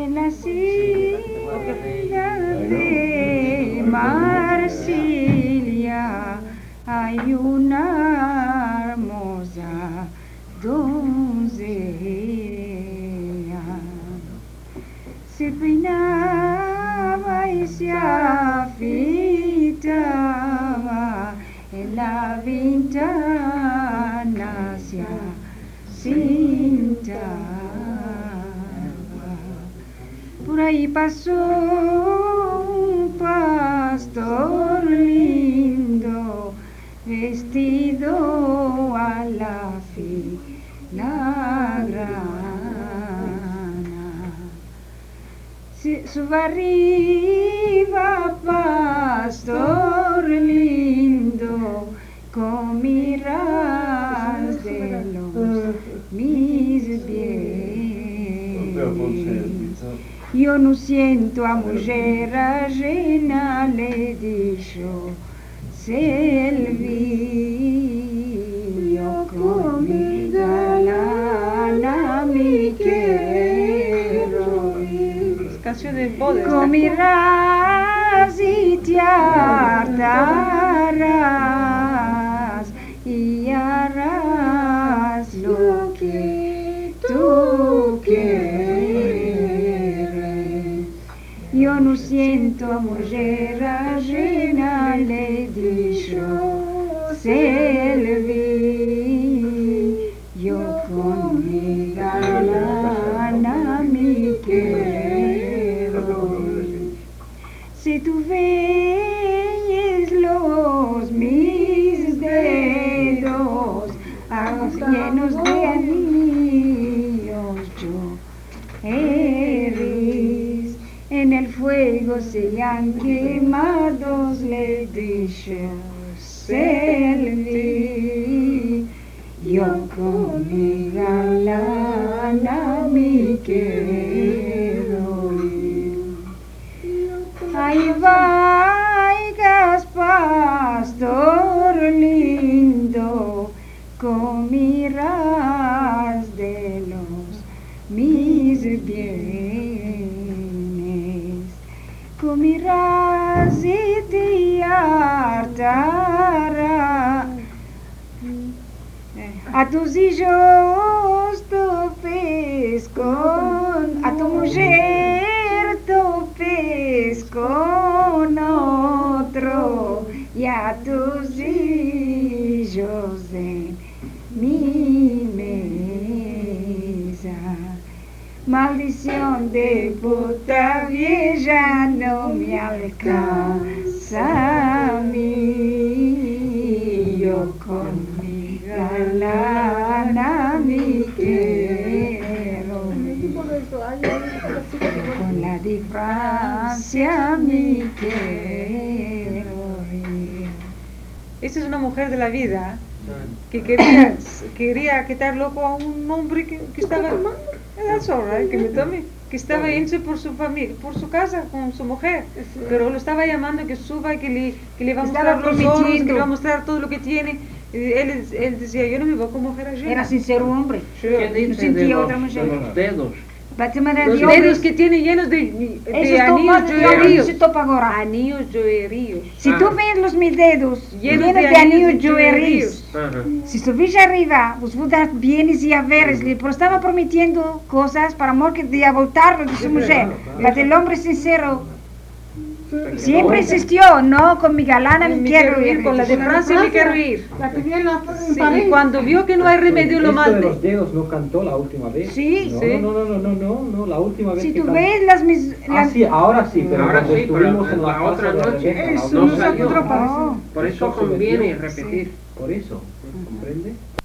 En la ciudad de Marsilia hay una hermosa doncella. Se peinaba y se afeitaba en la ventana, se sentaba. Por ahí pasó un pastor lindo, vestido a la filigrana. Suba arriba, pastor lindo, comirás de los mis bienes. Yo no siento a mujer ajena, le dijo Selvi, yo con mi galana me quiero ir. Canción de boda. Comirás y te hartarás y harás lo que tú quieres. Yo no siento a mujer ajena, le dijo Selvi, yo con mi galana me quiero ir. Si tú ves los mis dedos llenos de anillos, yo eres. En el fuego se han quemado, le dije Selvi, yo con mi galana me quiero ir. Ahí vayas, pastor lindo, comirás de los mis bienes, comirás y te hartarás. A tus hijos topes con, a tu mujer topes con otro, y a tus hijos en mi mesa. Maldición de puta vieja no me alcanza a mí, yo con mi galana me quiero ir. Con la de Francia me quiero ir. Esta es una mujer de la vida que quería quitar loco a un hombre que estaba, that's all right, que me tome, que estaba yéndose por su familia, por su casa con su mujer, pero lo estaba llamando que suba, que le va a mostrar los oros, que le va a mostrar todo lo que tiene. Él decía, yo no me voy con mujer ajena. Era sincero hombre. ¿Qué No dice sentía de otra los mujer. dedos? Los dedos que tiene llenos de anillos joyeríos. Anillos joyeríos. Si tú ves los mis dedos llenos de anillos joyeríos, si subís arriba, vos das bienes y haveres, pero estaba prometiendo cosas para amor que de voltarlo de su mujer. Pero el hombre sincero siempre insistió, no, con mi galana me quiero ir. Con la de Francia me quiero ir. La que viene la Sí, y cuando vio que no hay remedio lo Esto de manda. los dedos no cantó la última vez. Sí, no, sí. No, la última vez Si que tú cantó. ves las mis... Sí, ahora sí, pero Ahora cuando sí, pero estuvimos en la la otra casa de noche Rebeca, la eso otra no noche, salió. No. Por eso conviene repetir. por eso, ¿comprende?